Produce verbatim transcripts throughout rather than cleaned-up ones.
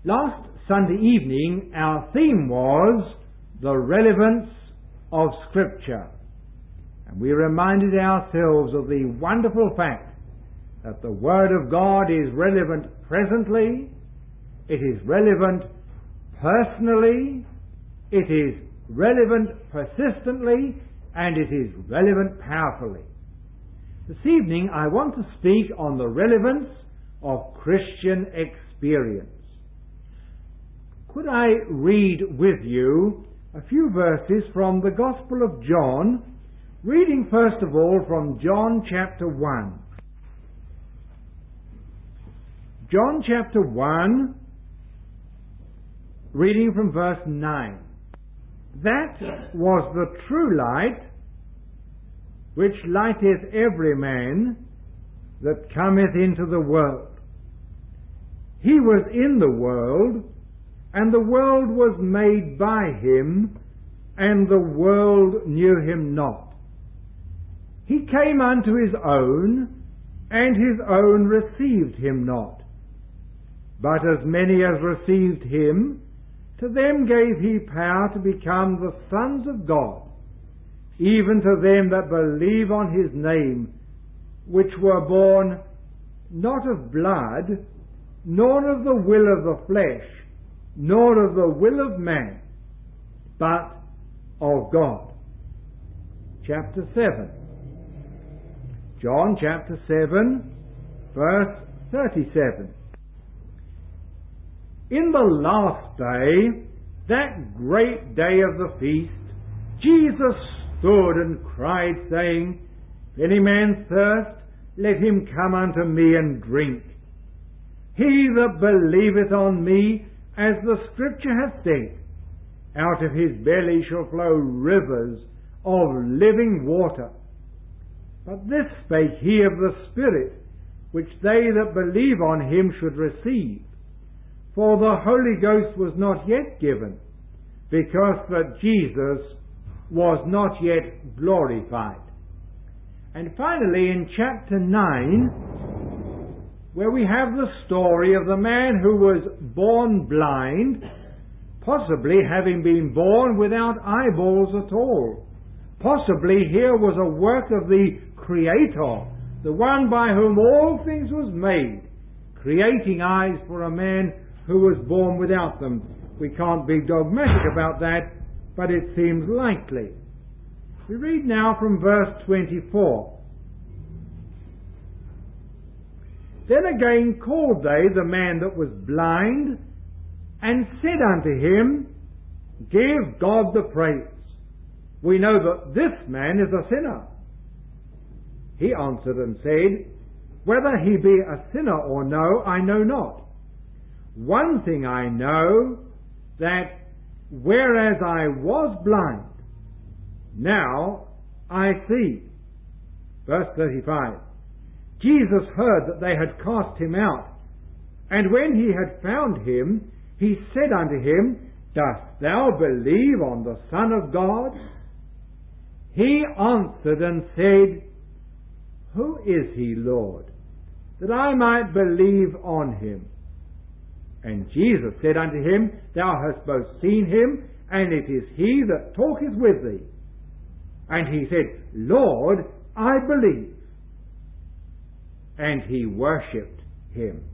Last Sunday evening our theme was the relevance of Scripture, and we reminded ourselves of the wonderful fact that the Word of God is relevant presently, it is relevant personally, it is relevant persistently, and it is relevant powerfully. This evening I want to speak on the relevance of Christian experience. Could I read with you a few verses from the Gospel of John, reading first of all from John chapter one. John chapter one, reading from verse nine. That was the true light, which lighteth every man that cometh into the world. He was in the world, and the world was made by him, and the world knew him not. He came unto his own, and his own received him not. But as many as received him, to them gave he power to become the sons of God, even to them that believe on his name, which were born not of blood, nor of the will of the flesh, nor of the will of man, but of God. Chapter seven. John chapter seven, verse thirty-seven. In the last day, that great day of the feast, Jesus stood and cried, saying, If any man thirst, let him come unto me and drink. He that believeth on me, as the Scripture hath said, out of his belly shall flow rivers of living water. But this spake he of the Spirit, which they that believe on him should receive. For the Holy Ghost was not yet given, because that Jesus was not yet glorified. And finally in chapter nine, where we have the story of the man who was born blind, possibly having been born without eyeballs at all. Possibly here was a work of the Creator, the one by whom all things was made, creating eyes for a man who was born without them. We can't be dogmatic about that, but it seems likely. We read now from verse twenty-four. Then again called they the man that was blind, and said unto him, Give God the praise. We know that this man is a sinner. He answered and said, Whether he be a sinner or no, I know not. One thing I know, that whereas I was blind, now I see. Verse thirty-five. Jesus heard that they had cast him out, and when he had found him, he said unto him, Dost thou believe on the Son of God? He answered and said, Who is he, Lord, that I might believe on him? And Jesus said unto him, Thou hast both seen him, and it is he that talketh with thee. And he said, Lord, I believe. And he worshipped him.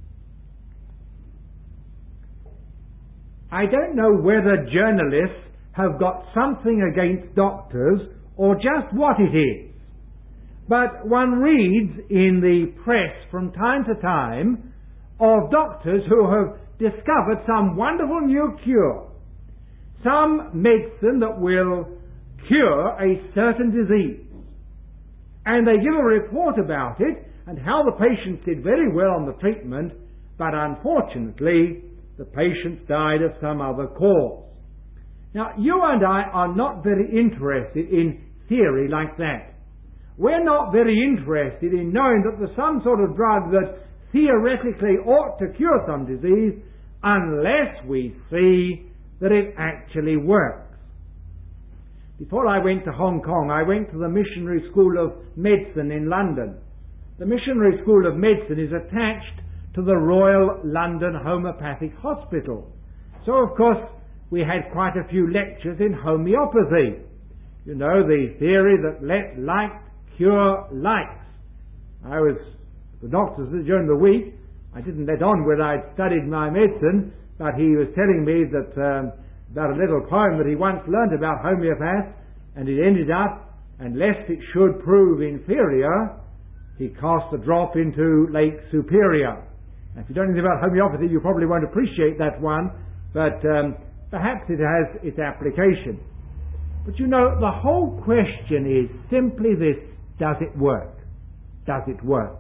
I don't know whether journalists have got something against doctors or just what it is, but one reads in the press from time to time of doctors who have discovered some wonderful new cure, some medicine that will cure a certain disease. And they give a report about it and how the patients did very well on the treatment, but unfortunately the patients died of some other cause. Now, you and I are not very interested in theory like that. We're not very interested in knowing that there's some sort of drug that theoretically ought to cure some disease unless we see that it actually works. Before I went to Hong Kong, I went to the Missionary School of Medicine in London. The Missionary School of Medicine is attached to the Royal London Homeopathic Hospital. So, of course, we had quite a few lectures in homeopathy. You know, the theory that let like cure likes. I was the doctor during the week. I didn't let on when I'd studied my medicine, but he was telling me that um, about a little poem that he once learnt about homeopaths, and it ended up, and lest it should prove inferior, he cast the drop into Lake Superior. Now, if you don't know anything about homeopathy, you probably won't appreciate that one, but um, perhaps it has its application. But you know, the whole question is simply this: does it work? Does it work?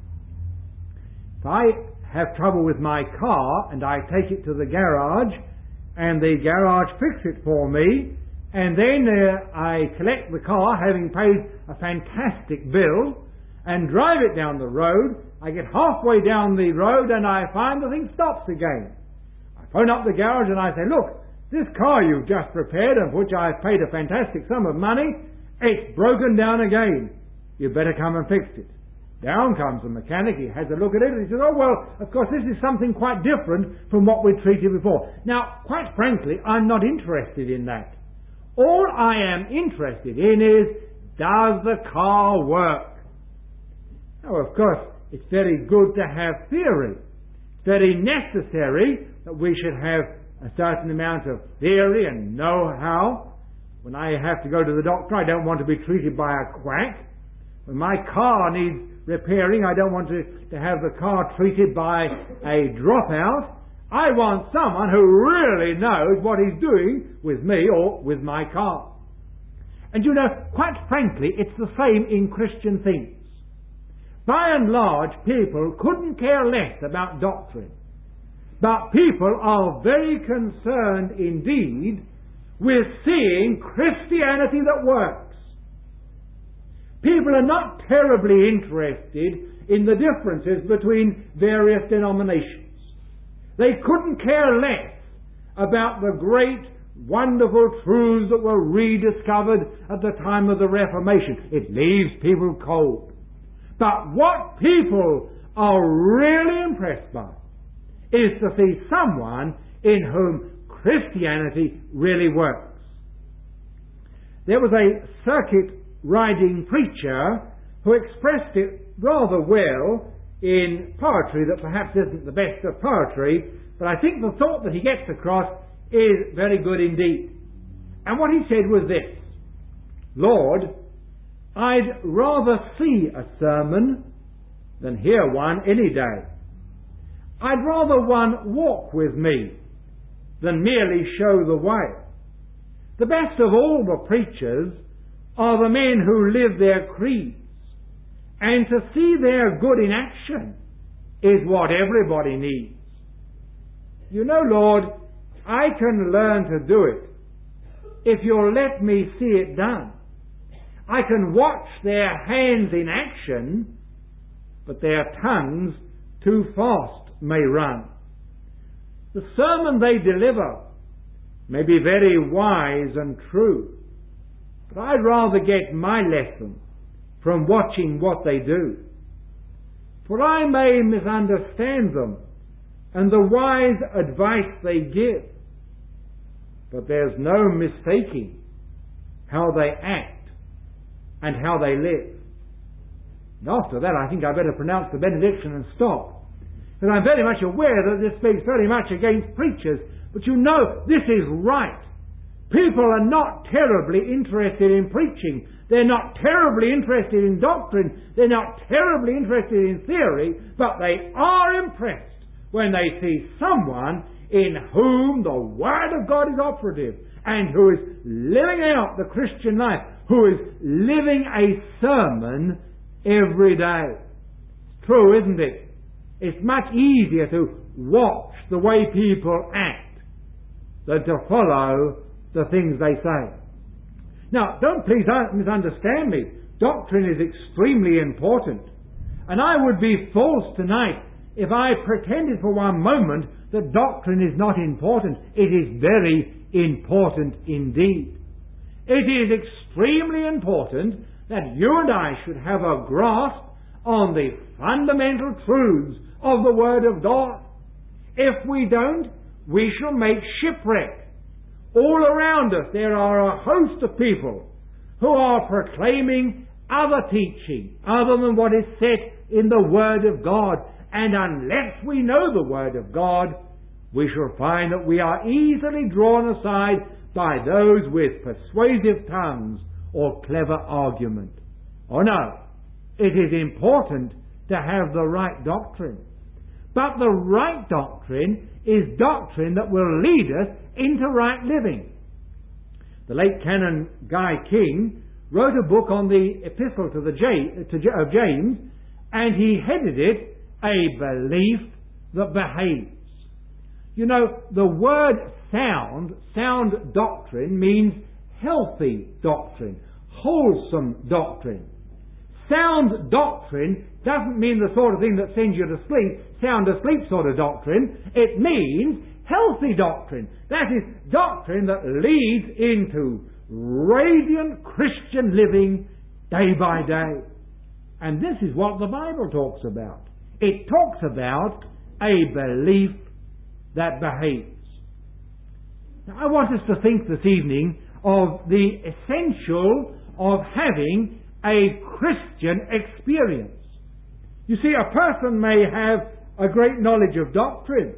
If I have trouble with my car and I take it to the garage and the garage fixes it for me, and then uh, I collect the car having paid a fantastic bill and drive it down the road, I get halfway down the road and I find the thing stops again. I phone up the garage and I say, look, this car you've just repaired and for which I've paid a fantastic sum of money, it's broken down again. You better come and fix it. Down comes the mechanic, he has a look at it, and he says, oh, well, of course, this is something quite different from what we treated before. Now, quite frankly, I'm not interested in that. All I am interested in is, does the car work? Now, of course, it's very good to have theory. It's very necessary that we should have a certain amount of theory and know-how. When I have to go to the doctor, I don't want to be treated by a quack. When my car needs repairing, I don't want to, to have the car treated by a dropout. I want someone who really knows what he's doing with me or with my car. And you know, quite frankly, it's the same in Christian things. By and large, people couldn't care less about doctrine. But people are very concerned indeed with seeing Christianity that works. People are not terribly interested in the differences between various denominations. They couldn't care less about the great, wonderful truths that were rediscovered at the time of the Reformation. It leaves people cold. But what people are really impressed by is to see someone in whom Christianity really works. There was a circuit riding preacher who expressed it rather well in poetry that perhaps isn't the best of poetry, but I think the thought that he gets across is very good indeed. And what he said was this: Lord, I'd rather see a sermon than hear one any day. I'd rather one walk with me than merely show the way. The best of all the preachers are the men who live their creeds, and to see their good in action is what everybody needs. You know, Lord, I can learn to do it if you'll let me see it done. I can watch their hands in action, but their tongues too fast may run. The sermon they deliver may be very wise and true, but I'd rather get my lesson from watching what they do. For I may misunderstand them and the wise advice they give, but there's no mistaking how they act and how they live. And after that, I think I better pronounce the benediction and stop. And I'm very much aware that this speaks very much against preachers, but you know, this is right. People are not terribly interested in preaching. They're not terribly interested in doctrine. They're not terribly interested in theory, but they are impressed when they see someone in whom the Word of God is operative and who is living out the Christian life, who is living a sermon every day. It's true, isn't it? It's much easier to watch the way people act than to follow the things they say. Now, don't please misunderstand me. Doctrine is extremely important. And I would be false tonight if I pretended for one moment that doctrine is not important. It is very important indeed. It is extremely important that you and I should have a grasp on the fundamental truths of the Word of God. If we don't, we shall make shipwreck. All around us there are a host of people who are proclaiming other teaching other than what is set in the Word of God. And unless we know the Word of God, we shall find that we are easily drawn aside by those with persuasive tongues or clever argument. Oh no, it is important to have the right doctrine. But the right doctrine is doctrine that will lead us into right living. The late Canon Guy King wrote a book on the Epistle to the J, to, of James, and he headed it, A Belief That Behaves. You know, the word sound, sound doctrine, means healthy doctrine, wholesome doctrine. Sound doctrine doesn't mean the sort of thing that sends you to sleep, sound asleep sort of doctrine. It means healthy doctrine. That is doctrine that leads into radiant Christian living day by day. And this is what the Bible talks about. It talks about a belief that behaves. Now, I want us to think this evening of the essential of having a Christian experience. You see, a person may have a great knowledge of doctrine.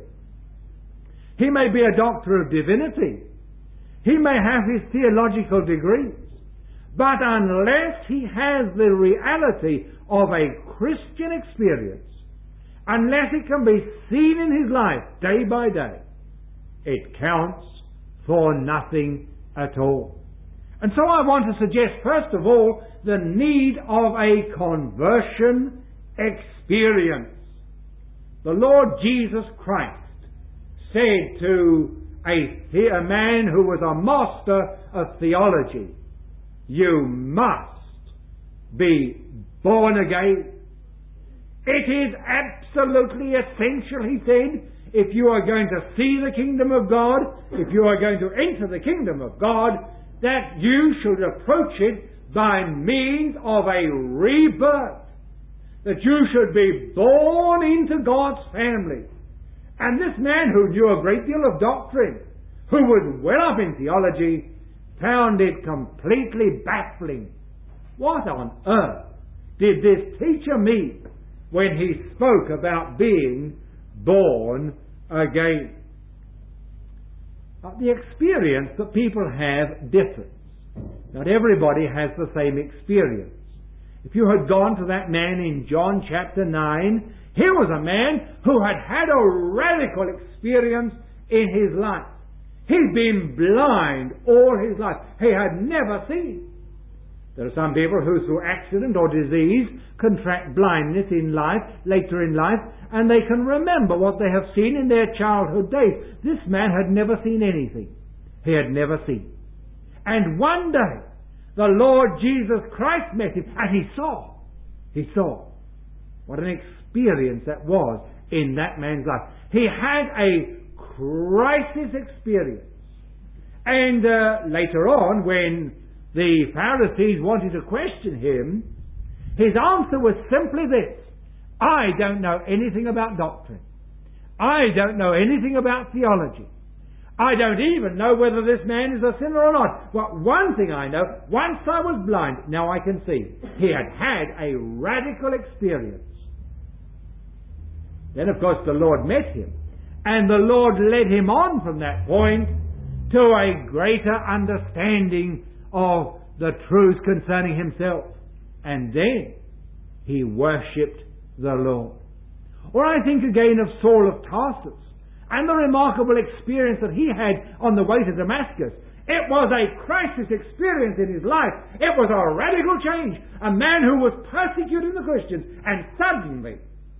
He may be a doctor of divinity. He may have his theological degrees. But unless he has the reality of a Christian experience, unless it can be seen in his life day by day, it counts for nothing at all. And so I want to suggest, first of all, the need of a conversion experience. The Lord Jesus Christ said to a, a man who was a master of theology, "You must be born again." It is absolutely essential, he said, if you are going to see the kingdom of God, if you are going to enter the kingdom of God, that you should approach it by means of a rebirth. That you should be born into God's family. And this man, who knew a great deal of doctrine, who was well up in theology, found it completely baffling. What on earth did this teacher mean when he spoke about being born again? Now, the experience that people have differs. Not everybody has the same experience. If you had gone to that man in John chapter nine, here was a man who had had a radical experience in his life. He'd been blind all his life. He had never seen. There are some people who, through accident or disease, contract blindness in life, later in life, and they can remember what they have seen in their childhood days. This man had never seen anything. He had never seen. And one day, the Lord Jesus Christ met him, and he saw. He saw. What an experience that was in that man's life. He had a crisis experience. And uh, later on, when the Pharisees wanted to question him, his answer was simply this: I don't know anything about doctrine. I don't know anything about theology. I don't even know whether this man is a sinner or not. But one thing I know, once I was blind, now I can see. He had had a radical experience. Then, of course, the Lord met him. And the Lord led him on from that point to a greater understanding of the truths concerning himself. And then he worshipped the Lord. Or I think again of Saul of Tarsus and the remarkable experience that he had on the way to Damascus. It was a crisis experience in his life. It was a radical change. A man who was persecuting the Christians, and suddenly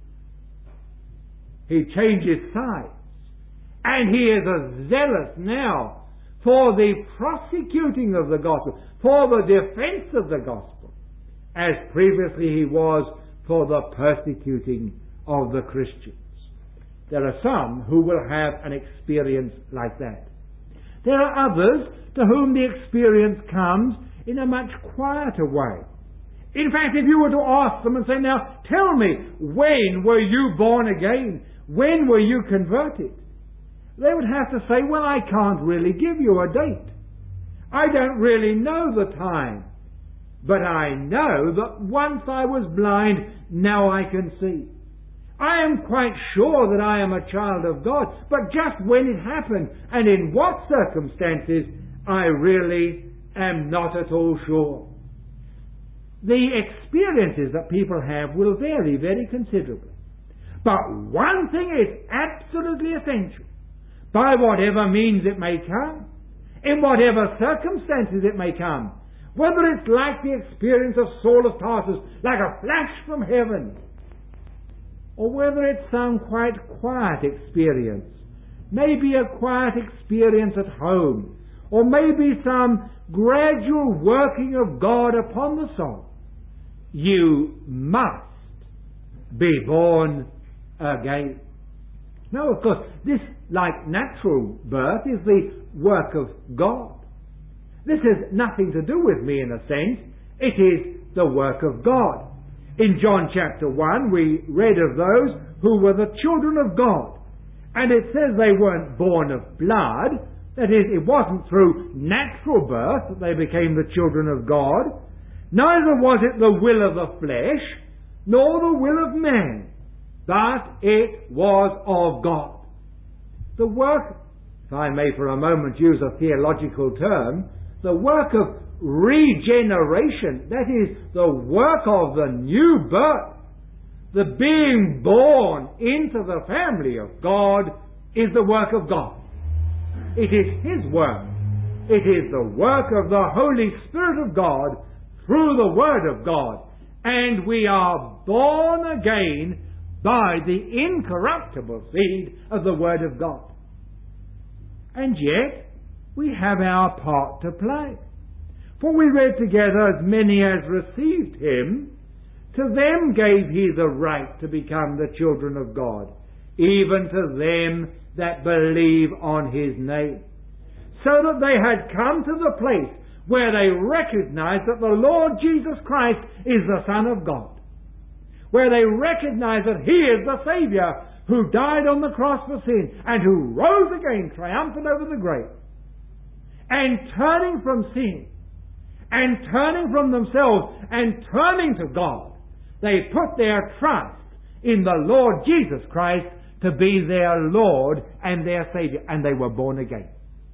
he changed his sides. And he is as zealous now for the prosecuting of the gospel, for the defense of the gospel, as previously he was for the persecuting of the Christians. There are some who will have an experience like that. There are others to whom the experience comes in a much quieter way. In fact, if you were to ask them and say, now, tell me, when were you born again? When were you converted? They would have to say, well, I can't really give you a date. I don't really know the time. But I know that once I was blind, now I can see. I am quite sure that I am a child of God, but just when it happened and in what circumstances, I really am not at all sure. The experiences that people have will vary very considerably. But one thing is absolutely essential. By whatever means it may come, in whatever circumstances it may come, whether it's like the experience of Saul of Tarsus, like a flash from heaven, or whether it's some quite quiet experience, maybe a quiet experience at home, or maybe some gradual working of God upon the soul, you must be born again. Now, of course, this, like natural birth, is the work of God. This has nothing to do with me in a sense. It is the work of God. In John chapter one, we read of those who were the children of God. And it says they weren't born of blood. That is, it wasn't through natural birth that they became the children of God. Neither was it the will of the flesh, nor the will of man, but it was of God. The work, if I may for a moment use a theological term, the work of regeneration, that is, the work of the new birth, the being born into the family of God, is the work of God. It is His work. It is the work of the Holy Spirit of God through the Word of God. And we are born again by the incorruptible seed of the Word of God. And yet, we have our part to play. For we read together, as many as received Him, to them gave He the right to become the children of God, even to them that believe on His name. So that they had come to the place where they recognized that the Lord Jesus Christ is the Son of God. Where they recognized that He is the Saviour who died on the cross for sin and who rose again triumphant over the grave. And turning from sin, and turning from themselves, and turning to God, they put their trust in the Lord Jesus Christ to be their Lord and their Saviour, and they were born again.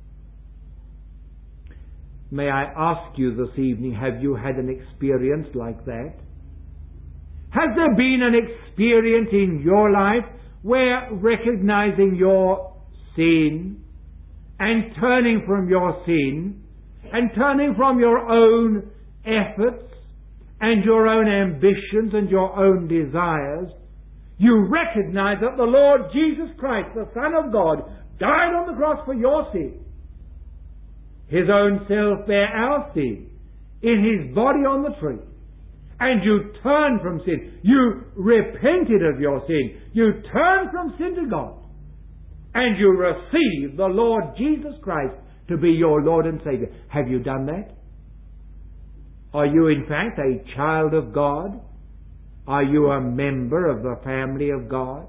May I ask you this evening, have you had an experience like that? Has there been an experience in your life where, recognizing your sin, and turning from your sin, and turning from your own efforts, and your own ambitions, and your own desires, you recognize that the Lord Jesus Christ, the Son of God, died on the cross for your sin. His own self bare our sin in His body on the tree. And you turn from sin. You repented of your sin. You turned from sin to God. And you receive the Lord Jesus Christ to be your Lord and Saviour. Have you done that? Are you in fact a child of God? Are you a member of the family of God?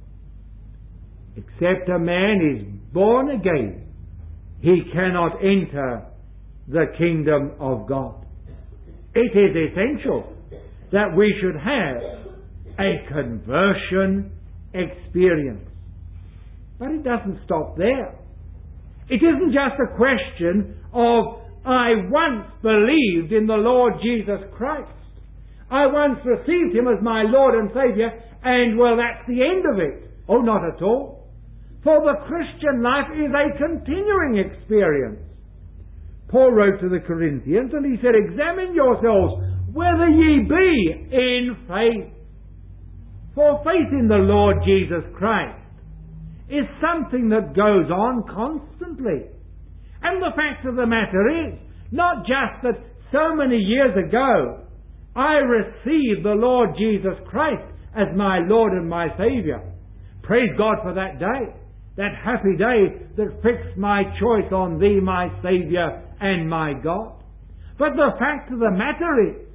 Except a man is born again, he cannot enter the kingdom of God. It is essential that we should have a conversion experience. But it doesn't stop there. It isn't just a question of, I once believed in the Lord Jesus Christ. I once received Him as my Lord and Saviour, and well, that's the end of it. Oh, not at all. For the Christian life is a continuing experience. Paul wrote to the Corinthians, and he said, examine yourselves whether ye be in faith. For faith in the Lord Jesus Christ is something that goes on constantly. And the fact of the matter is, not just that so many years ago I received the Lord Jesus Christ as my Lord and my Saviour. Praise God for that day, that happy day that fixed my choice on Thee, my Saviour and my God. But the fact of the matter is,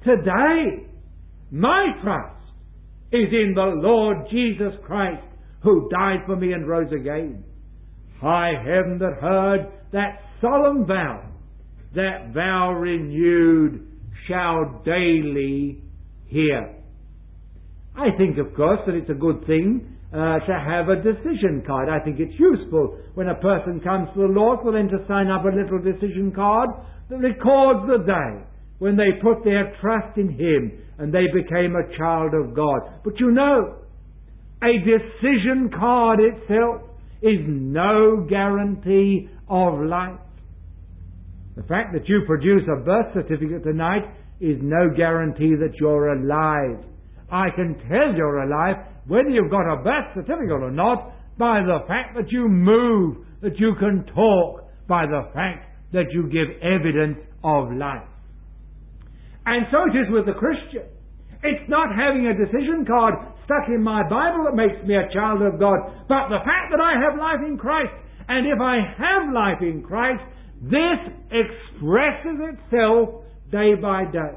Today, my trust is in the Lord Jesus Christ, who died for me and rose again. High heaven that heard that solemn vow, that vow renewed, shall daily hear. I think, of course, that it's a good thing uh, to have a decision card. I think it's useful when a person comes to the Lord for them to sign up a little decision card that records the day when they put their trust in Him and they became a child of God. But you know, a decision card itself is no guarantee of life. The fact that you produce a birth certificate tonight is no guarantee that you're alive. I can tell you're alive whether you've got a birth certificate or not by the fact that you move, that you can talk, by the fact that you give evidence of life. And so it is with the Christian. It's not having a decision card stuck in my Bible that makes me a child of God, but the fact that I have life in Christ. And if I have life in Christ, this expresses itself day by day.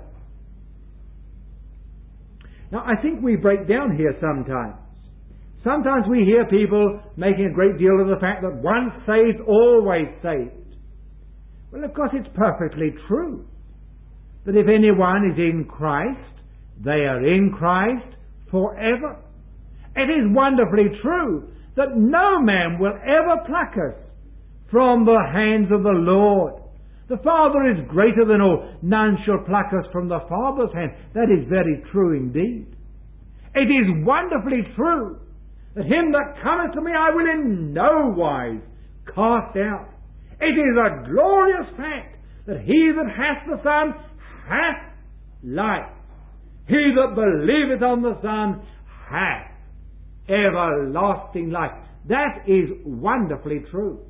Now, I think we break down here sometimes. Sometimes we hear people making a great deal of the fact that once saved, always saved. Well, of course, it's perfectly true that if anyone is in Christ, they are in Christ forever. It is wonderfully true that no man will ever pluck us from the hands of the Lord. The Father is greater than all. None shall pluck us from the Father's hand. That is very true indeed. It is wonderfully true that him that cometh to me I will in no wise cast out. It is a glorious fact that he that hath the Son hath life. He that believeth on the Son hath everlasting life. That is wonderfully true.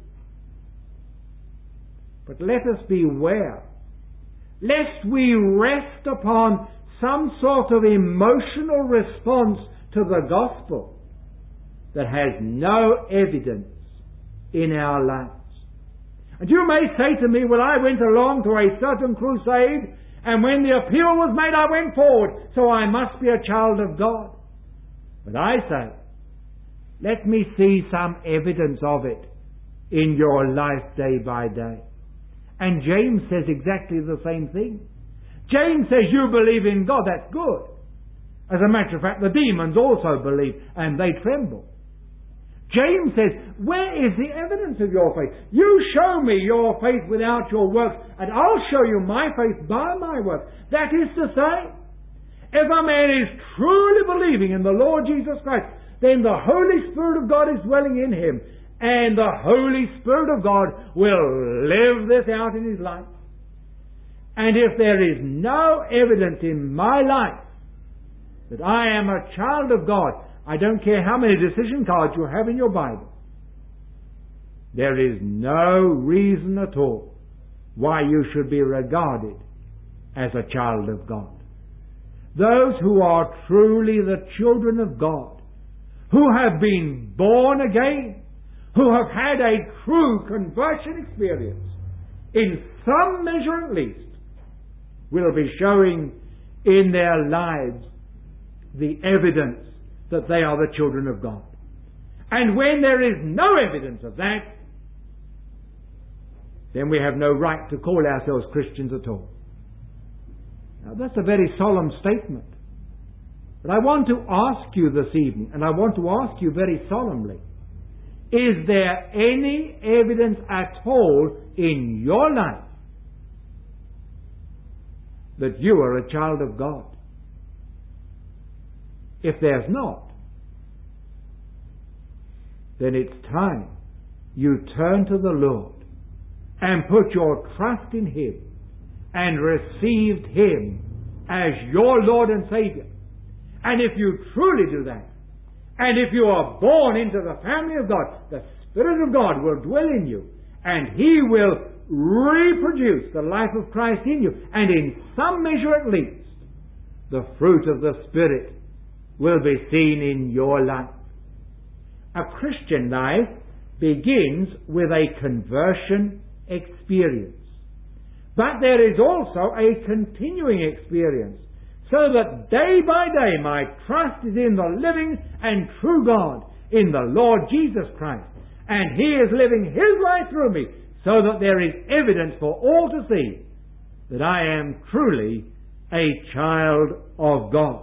But let us beware, lest we rest upon some sort of emotional response to the gospel that has no evidence in our lives. And you may say to me, well, I went along to a certain crusade, and when the appeal was made, I went forward, so I must be a child of God. But I say, let me see some evidence of it in your life day by day. And James says exactly the same thing. James says, you believe in God, that's good. As a matter of fact, the demons also believe, and they tremble. James says, where is the evidence of your faith? You show me your faith without your works, and I'll show you my faith by my works. That is to say, if a man is truly believing in the Lord Jesus Christ, then the Holy Spirit of God is dwelling in him, and the Holy Spirit of God will live this out in his life. And if there is no evidence in my life that I am a child of God, I don't care how many decision cards you have in your Bible, there is no reason at all why you should be regarded as a child of God. Those who are truly the children of God, who have been born again, who have had a true conversion experience, in some measure at least, will be showing in their lives the evidence that they are the children of God. And when there is no evidence of that, then we have no right to call ourselves Christians at all. Now that's a very solemn statement. But I want to ask you this evening, and I want to ask you very solemnly, is there any evidence at all in your life that you are a child of God? If there's not, then it's time you turn to the Lord and put your trust in Him and received Him as your Lord and Savior. And if you truly do that, and if you are born into the family of God, the Spirit of God will dwell in you, and He will reproduce the life of Christ in you, and in some measure at least, the fruit of the Spirit will be seen in your life. A Christian life begins with a conversion experience. But there is also a continuing experience. so that day by day my trust is in the living and true God, in the Lord Jesus Christ. And He is living His life through me, so that there is evidence for all to see that I am truly a child of God.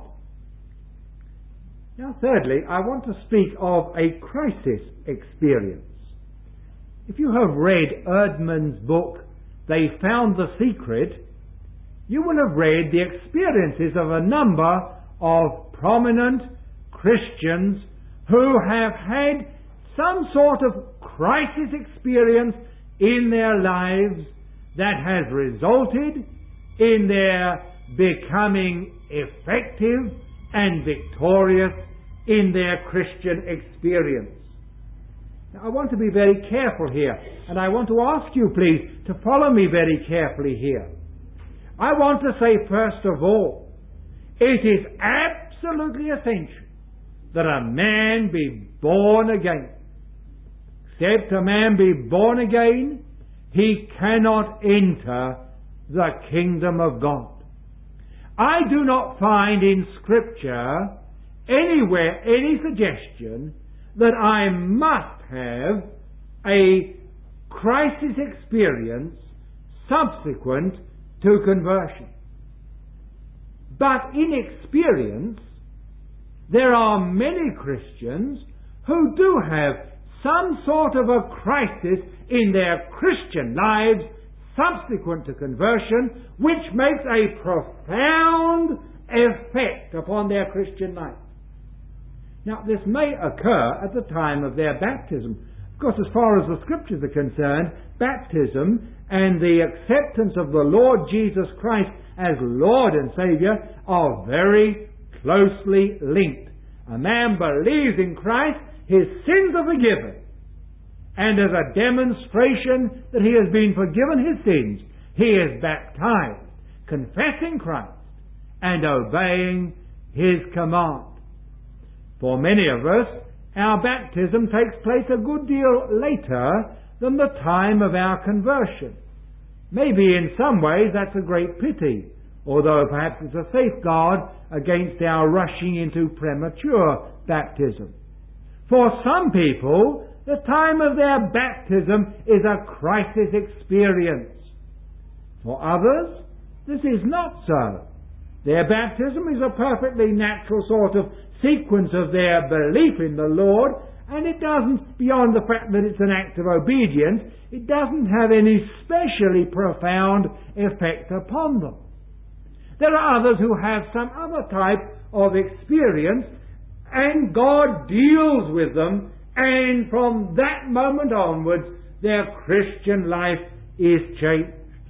Now, thirdly, I want to speak of a crisis experience. If you have read Erdman's book, They Found the Secret, you will have read the experiences of a number of prominent Christians who have had some sort of crisis experience in their lives that has resulted in their becoming effective and victorious in their Christian experience. Now, I want to be very careful here, and I want to ask you, please, to follow me very carefully here. I want to say, first of all, it is absolutely essential that a man be born again. Except a man be born again, he cannot enter the kingdom of God. I do not find in Scripture anywhere any suggestion that I must have a crisis experience subsequent to conversion. But in experience, there are many Christians who do have some sort of a crisis in their Christian lives subsequent to conversion, which makes a profound effect upon their Christian life. Now, this may occur at the time of their baptism. Of course, as far as the Scriptures are concerned, baptism and the acceptance of the Lord Jesus Christ as Lord and Saviour are very closely linked. A man believes in Christ, his sins are forgiven. And as a demonstration that he has been forgiven his sins, he is baptized, confessing Christ and obeying His command. For many of us, our baptism takes place a good deal later than the time of our conversion. Maybe in some ways that's a great pity, although perhaps it's a safeguard against our rushing into premature baptism. For some people, the time of their baptism is a crisis experience. For others, this is not so. Their baptism is a perfectly natural sort of sequence of their belief in the Lord, and it doesn't, beyond the fact that it's an act of obedience, it doesn't have any specially profound effect upon them. There are others who have some other type of experience, and God deals with them, and from that moment onwards, their Christian life is changed.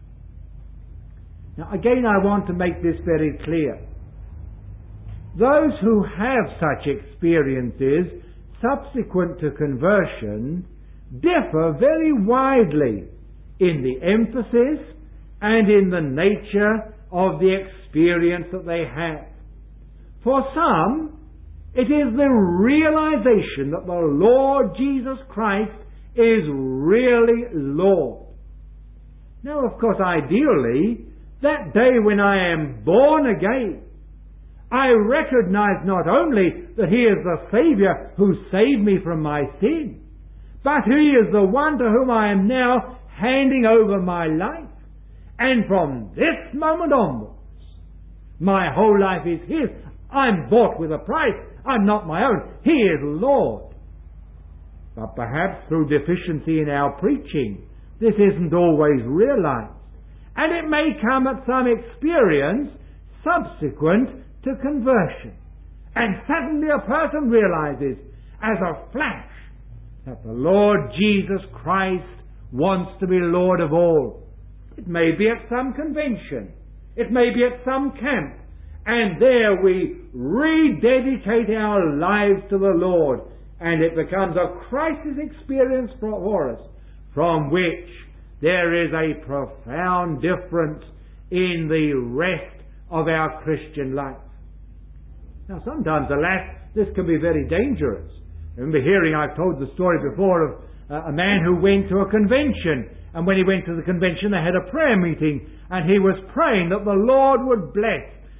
Now, again, I want to make this very clear. Those who have such experiences subsequent to conversion differ very widely in the emphasis and in the nature of the experience that they have. For some, it is the realization that the Lord Jesus Christ is really Lord. Now, of course, ideally, that day when I am born again, I recognize not only that He is the Saviour who saved me from my sin, but He is the one to whom I am now handing over my life. And from this moment onwards, my whole life is His. I'm bought with a price. I'm not my own. He is Lord. But perhaps through deficiency in our preaching, this isn't always realized. And it may come at some experience subsequent to conversion. And suddenly a person realizes, as a flash, that the Lord Jesus Christ wants to be Lord of all. It may be at some convention. It may be at some camp. And there we rededicate our lives to the Lord. And it becomes a crisis experience for us, from which there is a profound difference in the rest of our Christian life. Now, sometimes, alas, this can be very dangerous. I remember hearing, I've told the story before, of uh, a man who went to a convention. And when he went to the convention, they had a prayer meeting. And he was praying that the Lord would bless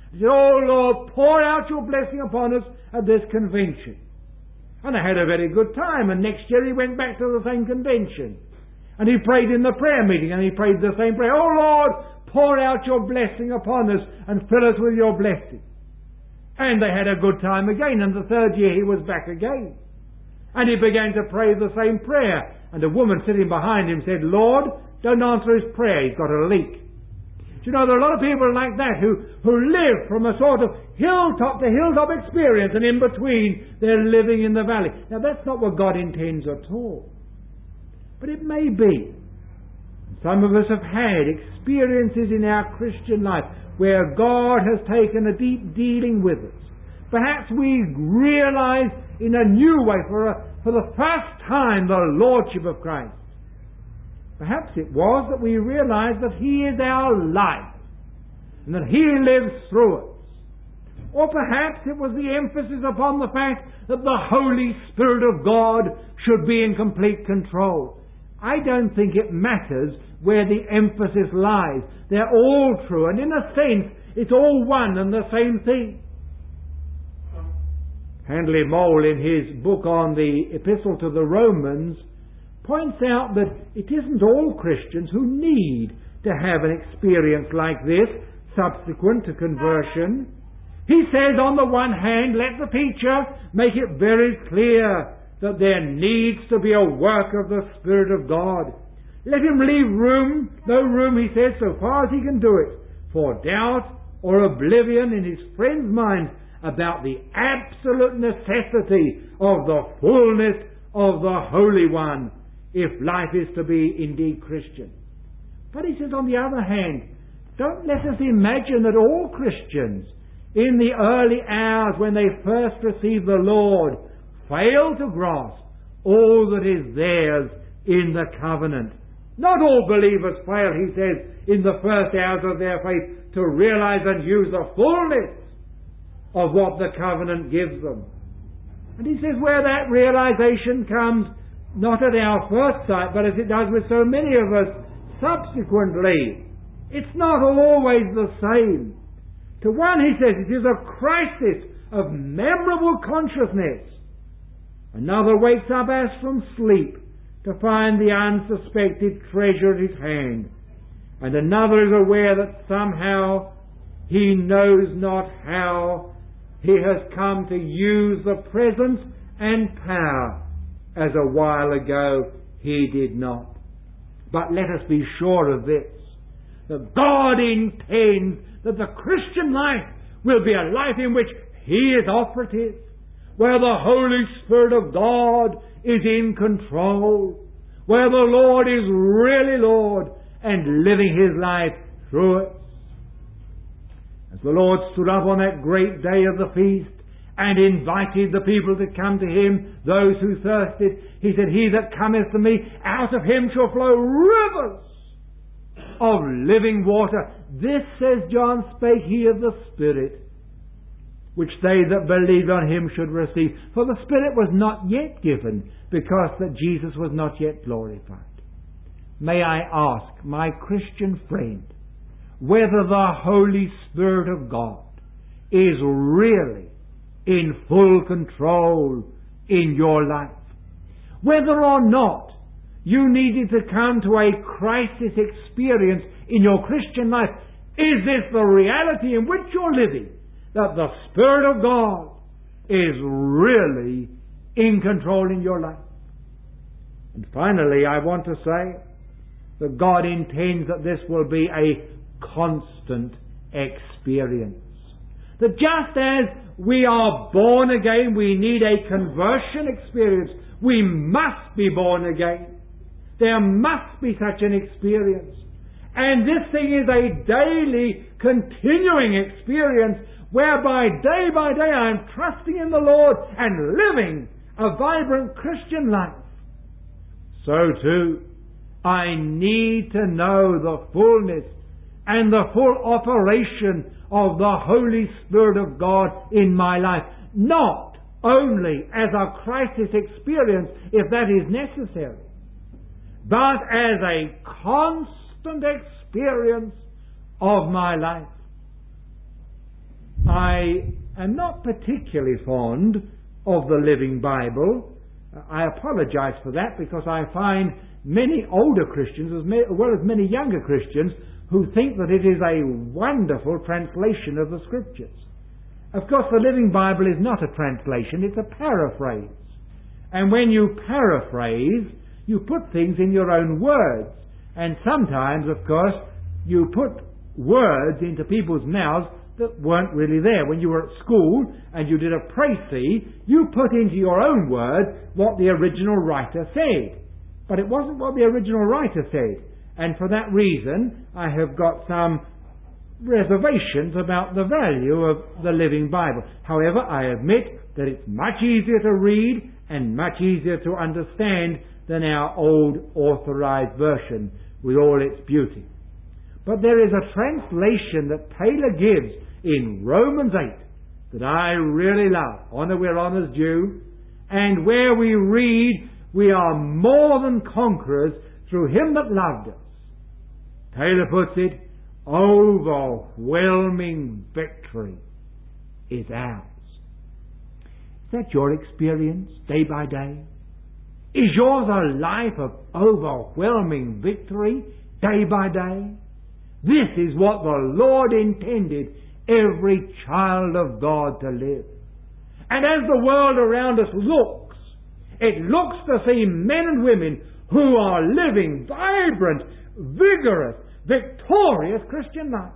He said, "Oh Lord, pour out your blessing upon us at this convention." And they had a very good time, and next year he went back to the same convention. And he prayed in the prayer meeting, and he prayed the same prayer. "Oh Lord, pour out your blessing upon us and fill us with your blessing." And they had a good time again, and the third year he was back again. And he began to pray the same prayer. And a woman sitting behind him said, "Lord, don't answer his prayer, he's got a leak." Do you know, there are a lot of people like that who, who live from a sort of hilltop to hilltop experience, and in between they're living in the valley. Now that's not what God intends at all. But it may be. Some of us have had experiences in our Christian life where God has taken a deep dealing with us. Perhaps we realize in a new way, for, a, for the first time, the Lordship of Christ. Perhaps it was that we realized that He is our life and that He lives through us. Or perhaps it was the emphasis upon the fact that the Holy Spirit of God should be in complete control. I don't think it matters where the emphasis lies. They're all true, and in a sense, it's all one and the same thing. Handley Mole, in his book on the Epistle to the Romans, points out that it isn't all Christians who need to have an experience like this subsequent to conversion. He says, on the one hand, let the teacher make it very clear that there needs to be a work of the Spirit of God. Let him leave room, no room, he says, so far as he can do it, for doubt or oblivion in his friend's mind about the absolute necessity of the fullness of the Holy One, if life is to be indeed Christian. But he says, on the other hand, don't let us imagine that all Christians, in the early hours when they first receive the Lord, fail to grasp all that is theirs in the covenant. Not all believers fail, he says, in the first hours of their faith to realize and use the fullness of what the covenant gives them. And he says where that realization comes, not at our first sight, but as it does with so many of us subsequently, it's not always the same. To one, he says, it is a crisis of memorable consciousness. Another wakes up as from sleep to find the unsuspected treasure at his hand. And another is aware that somehow he knows not how he has come to use the presence and power as a while ago he did not. But let us be sure of this, that God intends that the Christian life will be a life in which He is operative, where the Holy Spirit of God is in control, where the Lord is really Lord and living His life through it. As the Lord stood up on that great day of the feast and invited the people to come to Him, those who thirsted, He said, "He that cometh to me, out of him shall flow rivers of living water." This, says John, spake He of the Spirit, which they that believe on Him should receive. For the Spirit was not yet given, because that Jesus was not yet glorified. May I ask, my Christian friend, whether the Holy Spirit of God is really in full control in your life? Whether or not you needed to come to a crisis experience in your Christian life, is this the reality in which you're living? That the Spirit of God is really in control in your life? And finally, I want to say that God intends that this will be a constant experience. That just as we are born again, we need a conversion experience. We must be born again. There must be such an experience. And this thing is a daily, continuing experience whereby day by day I am trusting in the Lord and living a vibrant Christian life. So too, I need to know the fullness and the full operation of the Holy Spirit of God in my life. Not only as a crisis experience, if that is necessary, but as a constant experience of my life. I am not particularly fond of the Living Bible. I apologize for that, because I find many older Christians as well as many younger Christians who think that it is a wonderful translation of the Scriptures. Of course, the Living Bible is not a translation, it's a paraphrase. And when you paraphrase, you put things in your own words. And sometimes, of course, you put words into people's mouths that weren't really there. When you were at school and you did a précis, you put into your own words what the original writer said. But it wasn't what the original writer said. And for that reason, I have got some reservations about the value of the Living Bible. However, I admit that it's much easier to read and much easier to understand than our old authorized version with all its beauty. But there is a translation that Taylor gives in Romans eight that I really love. Honor where honor's due. And where we read, we are more than conquerors through Him that loved us. Taylor puts it, overwhelming victory is ours. Is that your experience day by day? Is yours a life of overwhelming victory day by day? This is what the Lord intended every child of God to live. And as the world around us looks, it looks to see men and women who are living vibrant, vigorous, victorious Christian lives.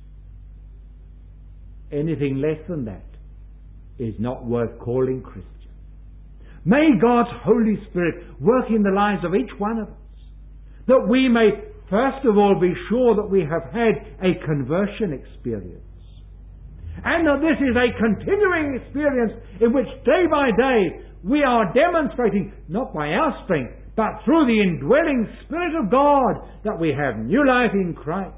Anything less than that is not worth calling Christian. May God's Holy Spirit work in the lives of each one of us, that we may first of all be sure that we have had a conversion experience, and that this is a continuing experience in which day by day we are demonstrating, not by our strength, but through the indwelling Spirit of God, that we have new life in Christ.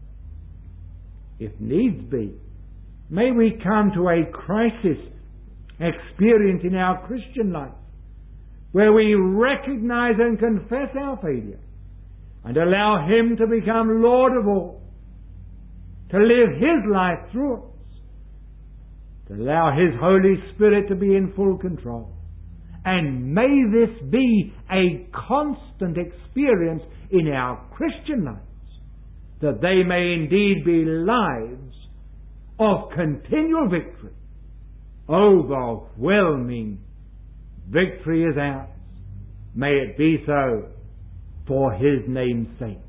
If needs be, may we come to a crisis experience in our Christian life, where we recognize and confess our failure, and allow Him to become Lord of all, to live His life through us, to allow His Holy Spirit to be in full control. And may this be a constant experience in our Christian lives, that they may indeed be lives of continual victory. Overwhelming victory is ours. May it be so for His name's sake.